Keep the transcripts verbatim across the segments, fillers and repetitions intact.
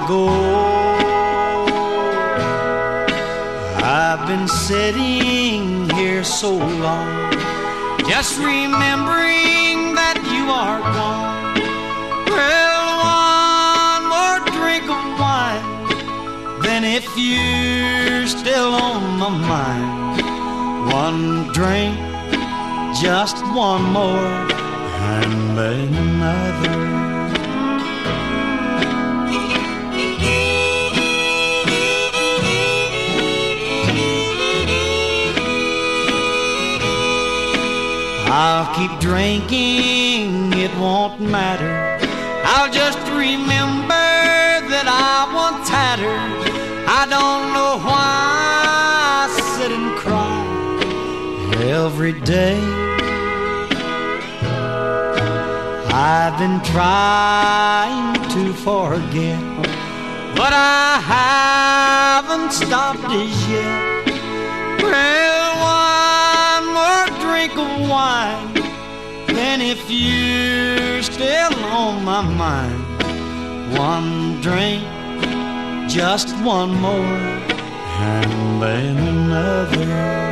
go. I've been sitting here so long, just remembering that you are gone. Well, one more drink of wine, then if you're still on my mind, one drink, just one more, and then another. I'll keep drinking, it won't matter. I'll just remember that I once had her. I don't know why I sit and cry every day. I've been trying to forget, but I haven't stopped as yet. Well, one more drink of wine, then if you're still on my mind, one drink, just one more, and then another.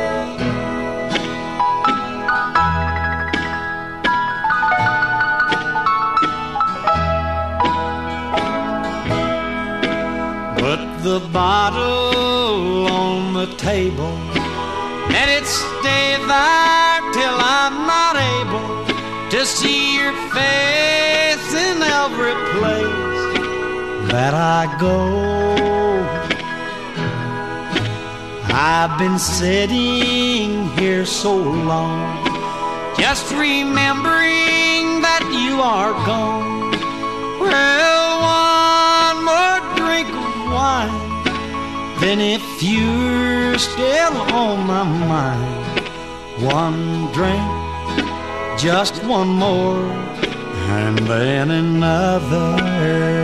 The bottle on the table, let it stay there till I'm not able to see your face in every place that I go. I've been sitting here so long, just remembering that you are gone. Well, one more drink of wine, then if you're still on my mind, one drink, just one more, and then another.